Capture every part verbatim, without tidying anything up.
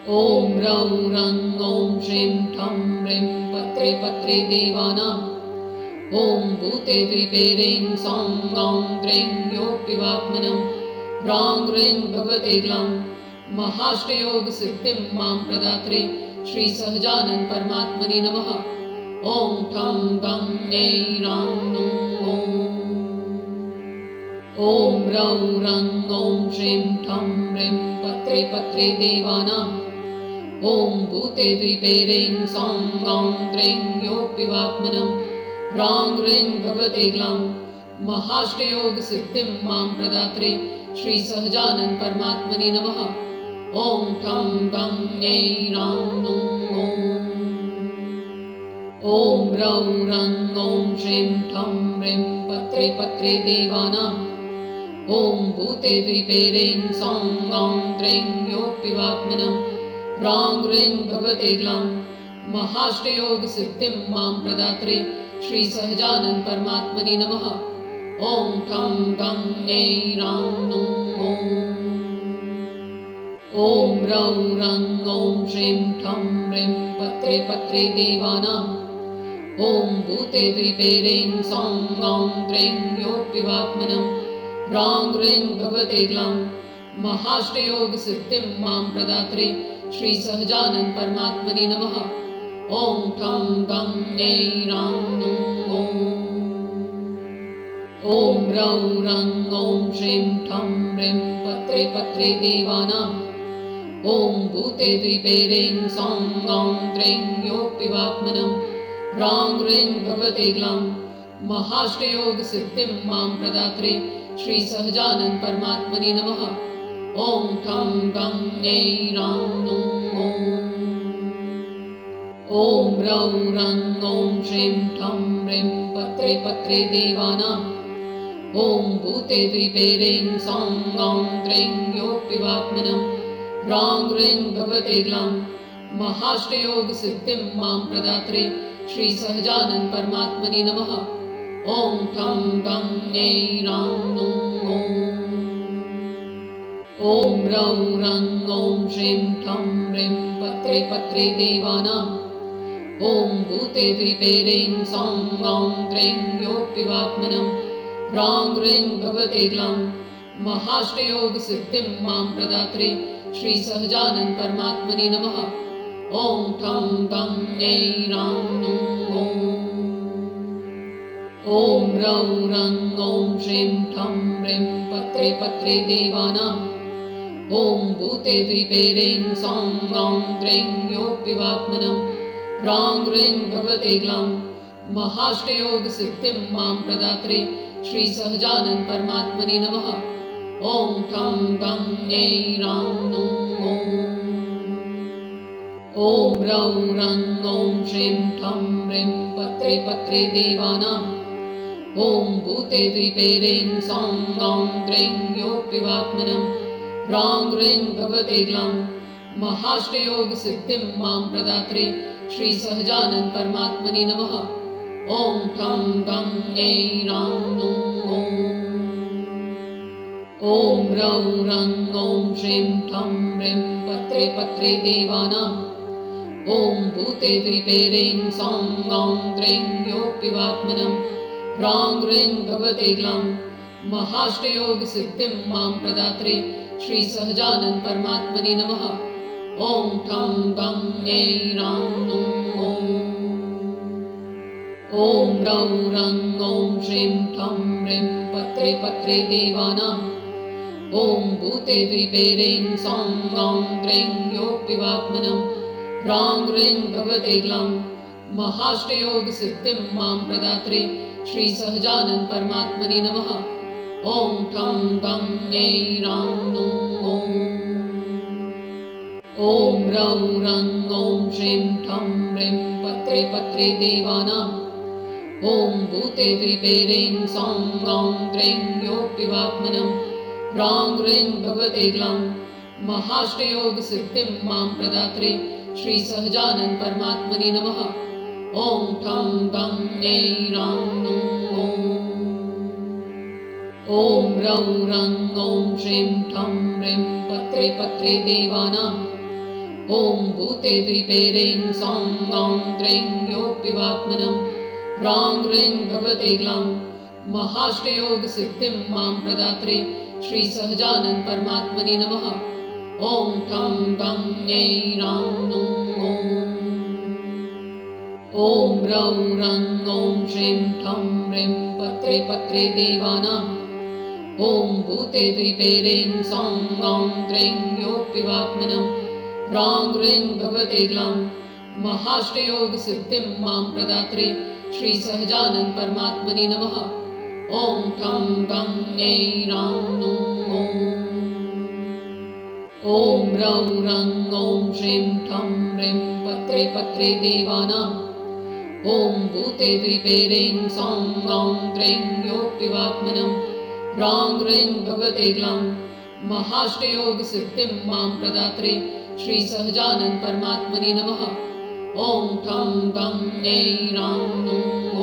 ॐ रौ रं ॐ श्रीं ठं ह्रीं पत्रे पत्रे देवानां ॐ भूते द्वीपे ह्रीं सौं गौं द्रीं योऽपिवात्मनं ह्रां ह्रीं भगवते ग्लां महाष्टयोगसिद्धिं मां प्रदात्रे श्रीसहजानन्द परमात्मने नमः। ॐ ठं गं ऐं रां नुं ॐ रौ रं ॐ श्रीं ठं ह्रीं पत्रे पत्रे देवानां ॐ भूते द्वीपे ह्रीं सौं गौं द्रीं योऽपिवात्मनं ह्रां ह्रीं भगवते ग्लां महाष्टयोगसिद्धिं मां प्रदात्रे श्रीसहजानन्द परमात्मने नमः। ॐ ठं गं ऐं रां नुं ॐ रौ रं ॐ श्रीं ठं ह्रीं पत्रे पत्रे देवानां ॐ भूते द्वीपे ह्रीं सौं गौं द्रीं योऽपिवात्मनं ह्रां ह्रीं भगवते ग्लां महाष्टयोगसिद्धिं मां प्रदात्रे श्रीसहजानन्द परमात्मने नमः। ॐ ठं गं ऐं रां नुं ॐ रौ रं ॐ श्रीं ठं ह्रीं पत्रे पत्रे देवानां ॐ भूते द्वीपे ह्रीं सौं गौं द्रीं योऽपिवात्मनं ह्रां ह्रीं भगवते ग्लां महाष्टयोगसिद्धिं मां प्रदात्रे श्रीसहजानन्द परमात्मने नमः। ॐ ठं गं ऐं रां नुं ॐ रौ रं ॐ श्रीं ठं ह्रीं पत्रे पत्रे देवानां ॐ भूते द्वीपे ह्रीं सौं गौं द्रीं योऽपिवात्मनं ह्रां ह्रीं भगवते ग्लां महाष्टयोगसिद्धिं मां प्रदात्रे श्रीसहजानन्द परमात्मने नमः। ॐ ठं गं ऐं रां नुं ॐ रौ रं ॐ श्रीं ठं ह्रीं पत्रे पत्रे देवानां ॐ भूते द्वीपे ह्रीं सौं गौं द्रीं योऽपिवात्मनं ह्रां ह्रीं भगवते ग्लां महाष्टयोगसिद्धिं मां प्रदात्रे श्रीसहजानन्द परमात्मने नमः। ॐ ठं गं ऐं रां नुं ॐ रौ रं ॐ श्रीं ठं ह्रीं पत्रे पत्रे देवानां ॐ भूते द्वीपे ह्रीं सौं गौं द्रीं योऽपिवात्मनं ह्रां ह्रीं भगवते ग्लां महाष्टयोगसिद्धिं मां प्रदात्रे श्रीसहजानन्द परमात्मने नमः। ॐ ठं गं ऐं रां नुं ॐ रौ रं ॐ श्रीं ठं ह्रीं पत्रे पत्रे देवानां ॐ भूते द्वीपे ह्रीं सौं गौं द्रीं योऽपिवात्मनं ह्रां ह्रीं भगवते ग्लां महाष्टयोगसिद्धिं मां प्रदात्रे श्रीसहजानन्द परमात्मने नमः। ॐ ठं गं ऐं रां नुं ॐ रौ रं ॐ श्रीं ठं ह्रीं पत्रे पत्रे देवानां ॐ भूते द्वीपे ह्रीं सौं गौं द्रीं योऽपिवात्मनं ह्रां ह्रीं भगवते ग्लां महाष्टयोगसिद्धिं मां प्रदात्रे श्रीसहजानन्द परमात्मने नमः। ॐ ठं गं ऐं रां नुं ॐ रौ रं ॐ श्रीं ठं ह्रीं पत्रे पत्रे देवानां ॐ भूते द्वीपे ह्रीं सौं गौं द्रीं योऽपिवात्मनं ह्रां ह्रीं भगवते ग्लां महाष्टयोगसिद्धिं मां प्रदात्रे श्रीसहजानन्द परमात्मने नमः। ॐ ठं गं ऐं रां नुं ॐ रौ रं ॐ श्रीं ठं ह्रीं पत्रे पत्रे देवानां ॐ भूते द्वीपे ह्रीं सौं गौं द्रीं योऽपिवात्मनं ह्रां ह्रीं भगवते ग्लां महाष्टयोगसिद्धिं मां प्रदात्रे श्रीसहजानन्द परमात्मने नमः। ॐ ठं गं ऐं रां नुं ॐ रौ रं ॐ श्रीं ठं ह्रीं पत्रे पत्रे देवानां ॐ भूते द्वीपे ह्रीं सौं गौं द्रीं योऽपिवात्मनं ह्रां ह्रीं भगवते ग्लां महाष्टयोगसिद्धिं मां प्रदात्रे श्रीसहजानन्द परमात्मने नमः। ॐ ठं गं ऐं रां नुं ॐ रौ रं ॐ श्रीं ठं ह्रीं पत्रे पत्रे देवानां ॐ भूते द्वीपे ह्रीं सौं गौं त्रीं योऽपिवात्मनं ह्रां ह्रीं भगवते ग्लां महाष्टयोगसिद्धिं मां प्रदात्रे श्रीसहजानन्द परमात्मने नमः। ॐ ठं ठं यै रां नुं ॐ रौं रं ॐ श्रीं ठं ह्रीं पत्रे पत्रे देवानां ॐ भूते द्वीपे ह्रीं सौं गौं त्रीं योऽपिवात्मनं ह्रां ह्रीं भगवते ग्लां महाष्टयोगसिद्धिं मां प्रदात्रे श्रीसहजानन्द परमात्मने नमः। ॐ ठं ठं यै रां नुं ॐ रौं रं ॐ श्रीं ठं ह्रीं पत्रे पत्रे देवानां ॐ भूते द्वीपे ह्रीं सौं गौं त्रीं योऽपिवात्मनं ह्रां ह्रीं भगवते ग्लां महाष्टयोगसिद्धिं मां प्रदात्रे श्रीसहजानन्द परमात्मने नमः। ॐ ठं ठं यै रां नुं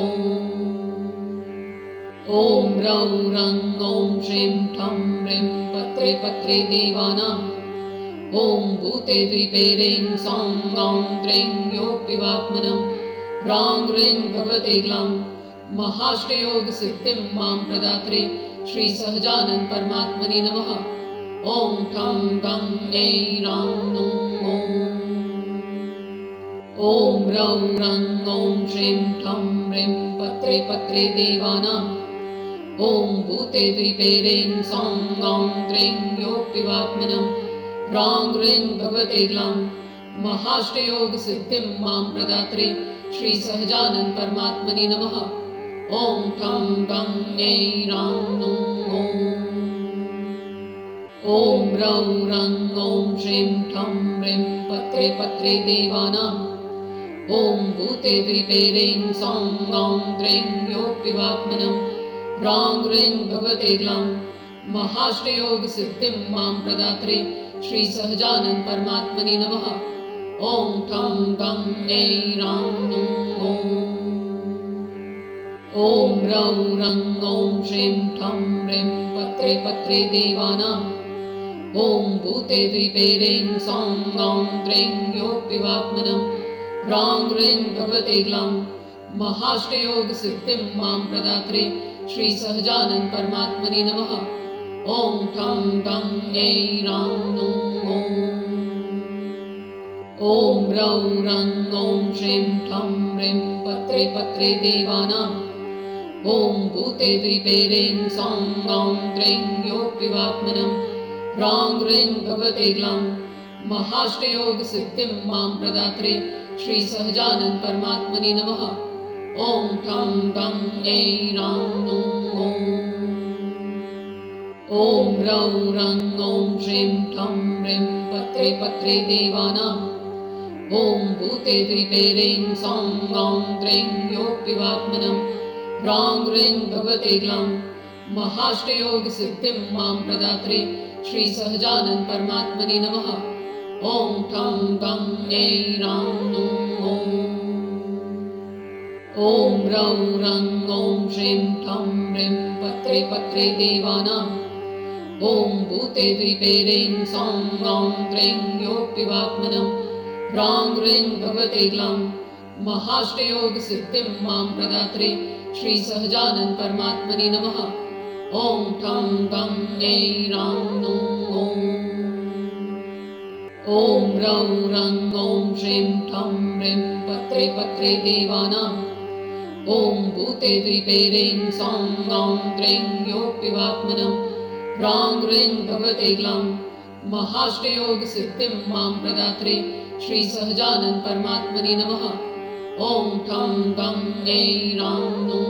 ॐ रौं रं ॐ श्रीं ठं ह्रीं पत्रे पत्रे देवानां ॐ भूते द्वीपे ह्रीं सौं गौं त्रीं योऽपिवात्मनं ह्रां ह्रीं भगवते ग्लां महाष्टयोगसिद्धिं मां प्रदात्रे श्रीसहजानन्द परमात्मने नमः। ॐ ठं ठं यै रां नुं ॐ रौं रं ॐ श्रीं ठं ह्रीं पत्रे पत्रे देवानां ॐ भूते द्वीपे ह्रीं सौं गौं त्रीं योऽपिवात्मनं ह्रां ह्रीं भगवते ग्लां महाष्टयोगसिद्धिं मां प्रदात्रे श्रीसहजानन्द परमात्मने नमः। ॐ ठं ठं यै रां नुं ॐ रौं रं ॐ श्रीं ठं ह्रीं पत्रे पत्रे देवानां ॐ भूते द्वीपे ह्रीं सौं गौं त्रीं योऽपिवात्मनं ह्रां ह्रीं भगवते ग्लां महाष्टयोगसिद्धिं मां प्रदात्रे श्रीसहजानन्द परमात्मने नमः। ॐ ठं ठं यै रां नुं ॐ रौं रं ॐ श्रीं ठं ह्रीं पत्रे पत्रे देवानां ॐ भूते द्वीपे ह्रीं सौं गौं त्रीं योऽपिवात्मनं ह्रां ह्रीं भगवते ग्लां महाष्टयोगसिद्धिं मां प्रदात्रे श्रीसहजानन्द परमात्मने नमः। ॐ ठं ठं यै रां नुं ॐ रौं रं ॐ श्रीं ठं ह्रीं पत्रे पत्रे देवानां ॐ भूते द्वीपे ह्रीं सौं गौं त्रीं योऽपिवात्मनं ह्रां ह्रीं भगवते ग्लां महाष्टयोगसिद्धिं मां प्रदात्रे श्रीसहजानन्द परमात्मने नमः। ॐ ठं ठं यै रां नुं ॐ रौं रं ॐ श्रीं ठं ह्रीं पत्रे पत्रे देवानां ॐ भूते द्वीपे ह्रीं सौं गौं त्रीं योऽपिवात्मनं ह्रां ह्रीं भगवते ग्लां महाष्टयोगसिद्धिं मां प्रदात्रे श्रीसहजानन्द परमात्मने नमः। ॐ ठं ठं यै रां नुं ॐ रौं रं ॐ श्रीं ठं ह्रीं पत्रे पत्रे देवानां ॐ भूते द्वीपे ह्रीं सौं गौं त्रीं योऽपिवात्मनं ह्रां ह्रीं भगवते ग्लां महाष्टयोगसिद्धिं मां प्रदात्रे श्रीसहजानन्द परमात्मने नमः। ॐ ठं ठं यै रां नुं ॐ रौं रं ॐ श्रीं ठं ह्रीं पत्रे पत्रे देवानां ॐ भूते द्वीपे ह्रीं सौं गौं त्रीं योऽपिवात्मनं ह्रां ह्रीं भगवते ग्लां महाष्टयोगसिद्धिं मां प्रदात्रे श्रीसहजानन्द परमात्मने नमः। ॐ ठं ठं यै रां नुं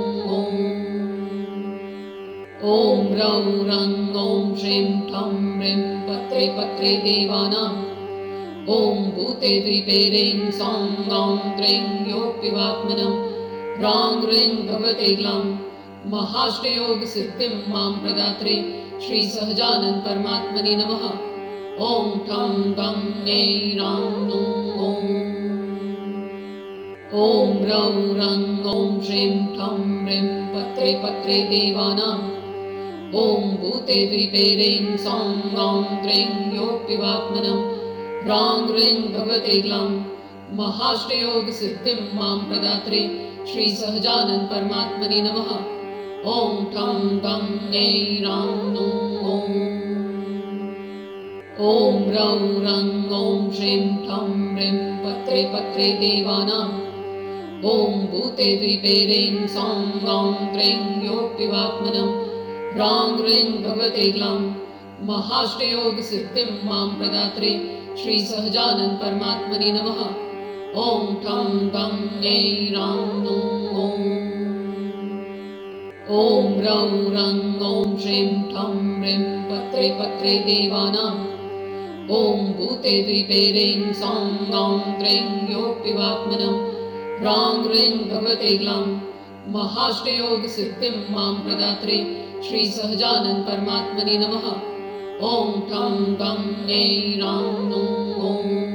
ॐ रौं रं ॐ श्रीं ठं ह्रीं पत्रे पत्रे देवानां ॐ भूते द्वीपे ह्रीं सौं गौं त्रीं योऽपिवात्मनं ह्रां ह्रीं भगवते ग्लां महाष्टयोगसिद्धिं मां प्रदात्रे श्रीसहजानन्द परमात्मने नमः। ॐ ठं ठं यै रां नुं ॐ रौं रं ॐ श्रीं ठं ह्रीं पत्रे पत्रे देवानां ॐ भूते द्वीपे ह्रीं सौं गौं त्रीं योऽपिवात्मनं ह्रां ह्रीं भगवते ग्लां महाष्टयोगसिद्धिं मां प्रदात्रे श्रीसहजानन्द परमात्मने नमः। ॐ ठं ठं ऐं रां नूं ॐ ॐ रौं रं ॐ श्रीं ठं ह्रीं पत्रे पत्रे देवानां ॐ भूते द्वीपे रें सौं रौं ह्रीं योऽपिवात्मनं ह्रां ह्रीं भगवते ग्लां महाष्टयोगसिद्धिं मां प्रदात्रे श्रीसहजानन्द परमात्मने नमः। ॐ ठं ठं ऐं रां नूं ॐ ॐ रौं रं ॐ श्रीं ठं ह्रीं पत्रे पत्रे देवानां ॐ भूते द्वीपे रें सौं रौं ह्रीं योऽपिवात्मनं ह्रां ह्रीं भगवते ग्लां महाष्टयोगसिद्धिं मां प्रदात्रे श्रीसहजानन्द परमात्मने नमः। ॐ ठं ठं ऐं रां नूं ॐ